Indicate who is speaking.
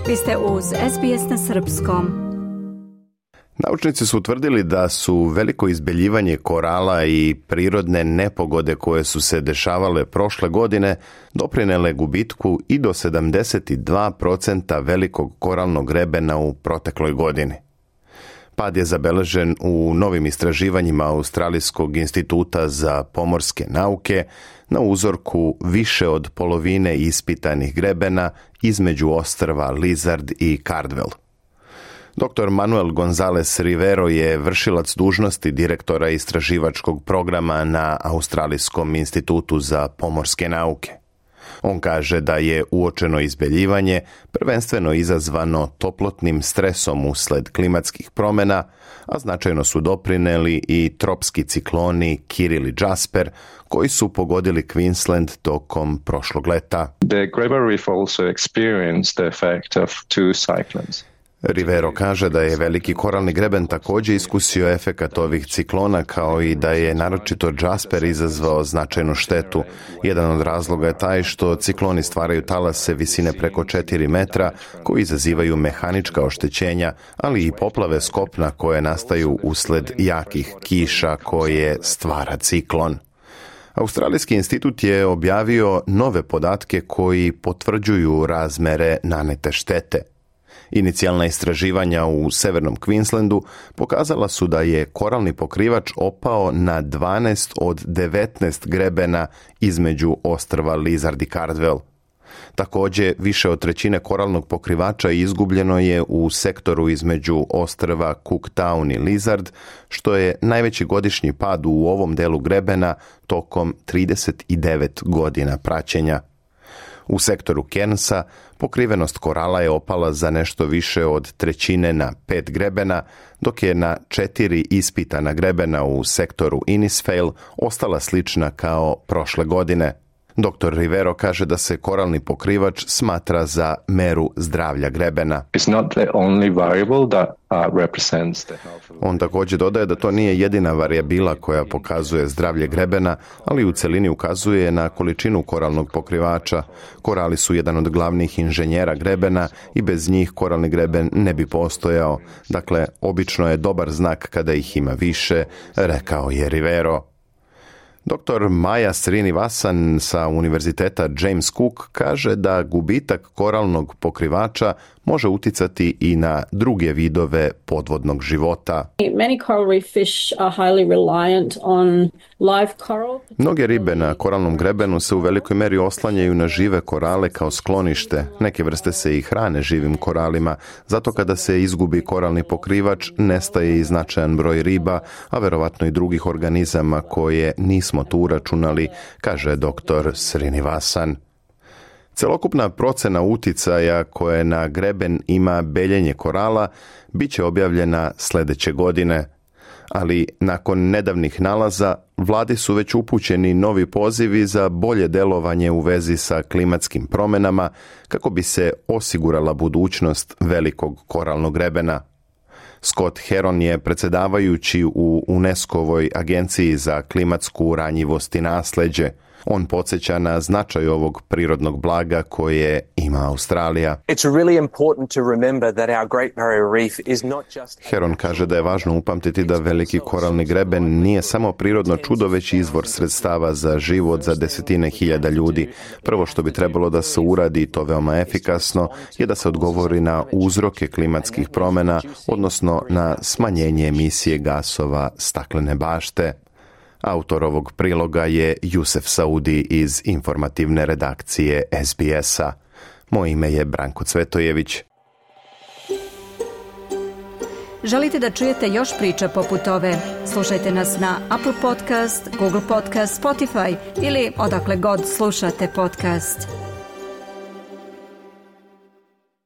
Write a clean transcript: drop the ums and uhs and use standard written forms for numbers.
Speaker 1: Vi ste uz SBS na srpskom.
Speaker 2: Naučnici su utvrdili da su veliko izbeljivanje korala i prirodne nepogode koje su se dešavale prošle godine doprinele gubitku i do 72% velikog koralnog grebena u protekloj godini. Pad je zabeležen u novim istraživanjima Australijskog instituta za pomorske nauke na uzorku više od polovine ispitanih grebena između ostrva Lizard i Cardwell. Dr. Manuel González Rivero je vršilac dužnosti direktora istraživačkog programa na Australijskom institutu za pomorske nauke. On kaže da je uočeno izbeljivanje prvenstveno izazvano toplotnim stresom usled klimatskih promjena, a značajno su doprineli i tropski cikloni Kiril i Jasper, koji su pogodili Queensland tokom prošlog leta.
Speaker 3: The Greber Reef also experienced the effect of two cyclones.
Speaker 2: Rivero kaže da je veliki koralni greben također iskusio efekat ovih ciklona, kao i da je naročito Jasper izazvao značajnu štetu. Jedan od razloga je taj što cikloni stvaraju talase visine preko 4 metra koji izazivaju mehanička oštećenja, ali i poplave s kopna koje nastaju usled jakih kiša koje stvara ciklon. Australijski institut je objavio nove podatke koji potvrđuju razmere nanete štete. Inicijalna istraživanja u severnom Queenslandu pokazala su da je koralni pokrivač opao na 12 od 19 grebena između ostrva Lizard i Cardwell. Također, više od trećine koralnog pokrivača izgubljeno je u sektoru između ostrva Cooktown i Lizard, što je najveći godišnji pad u ovom delu grebena tokom 39 godina praćenja. U sektoru Cairnsa pokrivenost korala je opala za nešto više od trećine na 5 grebena, dok je na 4 ispitana grebena u sektoru Innisfail ostala slična kao prošle godine. Dr. Rivero kaže da se koralni pokrivač smatra za meru zdravlja grebena. On također dodaje da to nije jedina varijabila koja pokazuje zdravlje grebena, ali u celini ukazuje na količinu koralnog pokrivača. Korali su jedan od glavnih inženjera grebena i bez njih koralni greben ne bi postojao. Dakle, obično je dobar znak kada ih ima više, rekao je Rivero. Dr. Maya Srinivasan sa Univerziteta James Cook kaže da gubitak koralnog pokrivača može uticati i na druge vidove podvodnog života. Mnoge ribe na koralnom grebenu se u velikoj meri oslanjaju na žive korale kao sklonište. Neke vrste se i hrane živim koralima, zato kada se izgubi koralni pokrivač, nestaje i značajan broj riba, a verovatno i drugih organizama koje nismo tu uračunali, kaže dr. Srinivasan. Celokupna procena uticaja koje na greben ima beljenje korala bit će objavljena sljedeće godine, ali nakon nedavnih nalaza vladi su već upućeni novi pozivi za bolje delovanje u vezi sa klimatskim promjenama kako bi se osigurala budućnost velikog koralnog grebena. Scott Heron je predsjedavajući u UNESCO-voj agenciji za klimatsku ranjivost i nasljeđe. On podsjeća na značaj ovog prirodnog blaga koje ima Australija. Heron kaže da je važno upamtiti da veliki koralni greben nije samo prirodno čudo, već izvor sredstava za život za desetine hiljada ljudi. Prvo što bi trebalo da se uradi, to veoma efikasno, je da se odgovori na uzroke klimatskih promjena, odnosno na smanjenje emisije gasova staklene bašte. Autor ovog priloga je Jusef Saudi iz informativne redakcije SBS-a. Moje ime je Branko Cvetojević.
Speaker 1: Želite da čujete još priča poput ove? Slušajte nas na Apple Podcast, Google Podcast, Spotify ili odakle god slušate podcast.